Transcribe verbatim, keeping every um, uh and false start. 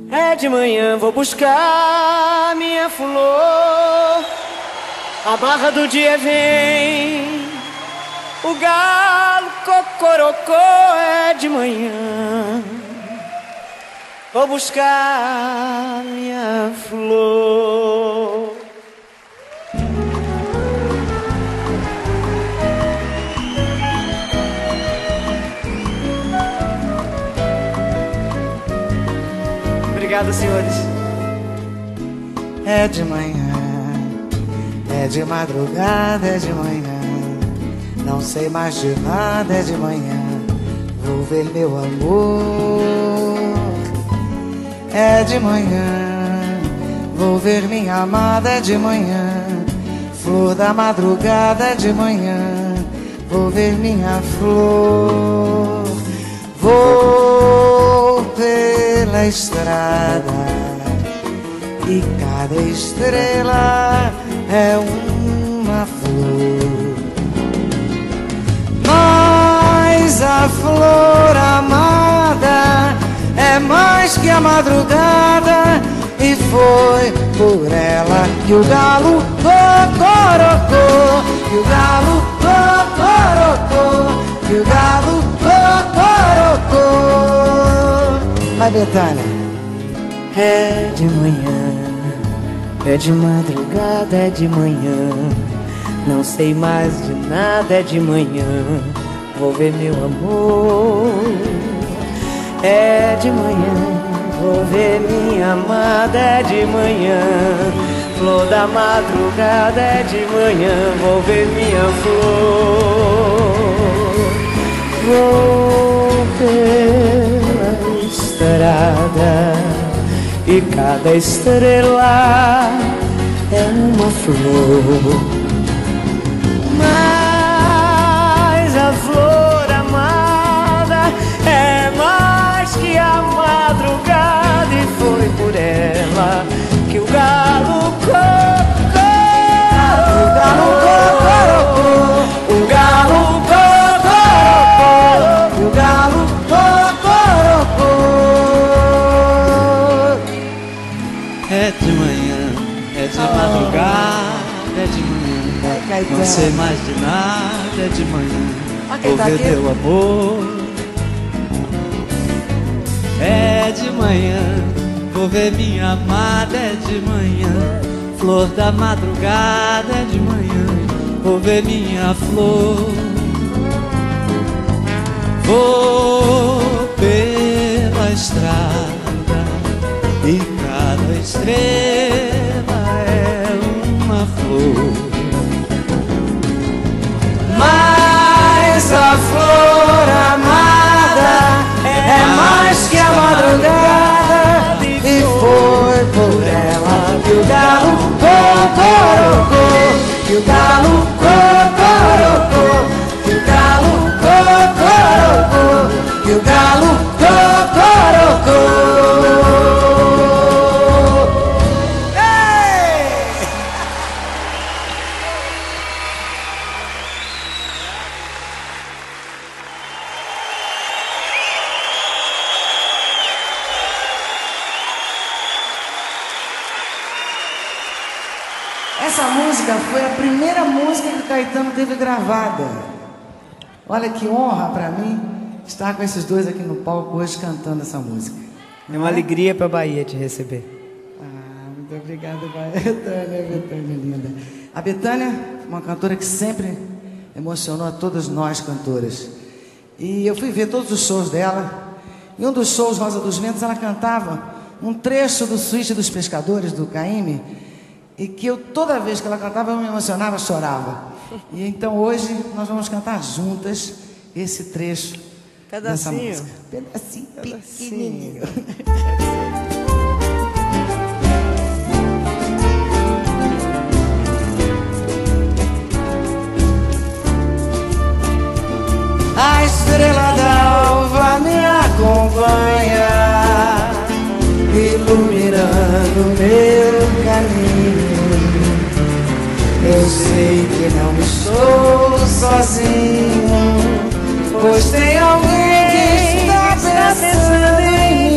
É de manhã, vou buscar minha flor. A barra do dia vem, o galo cocorocô. É de manhã, vou buscar minha flor. Obrigado, senhores. É de manhã, é de madrugada, é de manhã. Não sei mais de nada, é de manhã. Vou ver meu amor. É de manhã, vou ver minha amada, é de manhã. Flor da madrugada, é de manhã. Vou ver minha flor. Vou pela estrada e cada estrela é uma flor. Mas a flor amada é mais que a madrugada, e foi por ela que o galo cocorocô, que o galo cocorocô, que o galo cocorocô. Vai, Betânia. É de manhã, é de madrugada, é de manhã. Não sei mais de nada, é de manhã. Vou ver meu amor. É de manhã, vou ver minha amada, é de manhã. Flor da madrugada, é de manhã. Vou ver minha flor. Vou pela estrada e cada estrela é uma flor. Mas a flor amada é mais que a madrugada, e foi por ela que o galo cocorocô, o galo cocorocô, o galo cocorocô, o galo cocorocô. É de manhã, é de madrugada, é de manhã. Não sei mais de nada, é de manhã. Vou ver teu amor. É de manhã, vou ver minha amada, é de manhã. Flor da madrugada, é de manhã. Vou ver minha flor. Vou pela estrada e cada estrela é uma flor. Mas a flor amada é mais que a madrugada, e foi por ela que o galo cocorocô, que o galo cocorocô, que o galo cocorocô, que o galo cocorocô. Essa música foi a primeira música que o Caetano teve gravada. Olha que honra para mim estar com esses dois aqui no palco hoje cantando essa música. É uma alegria para a Bahia te receber. Ah, muito obrigada, Betânia, Betânia linda. A Betânia, uma cantora que sempre emocionou a todas nós cantoras. E eu fui ver todos os shows dela. Em um dos shows, Rosa dos Ventos, ela cantava um trecho do Suíte dos Pescadores, do Caymmi, e que eu, toda vez que ela cantava, eu me emocionava, chorava. E então hoje nós vamos cantar juntas esse trecho dessa Pedacinho. música. Pedacinho, Pedacinho. pequenininho. A estrela d'alva me acompanha, iluminando meu caminho. Eu sei que não estou sozinho, pois tem alguém que está pensando em mim.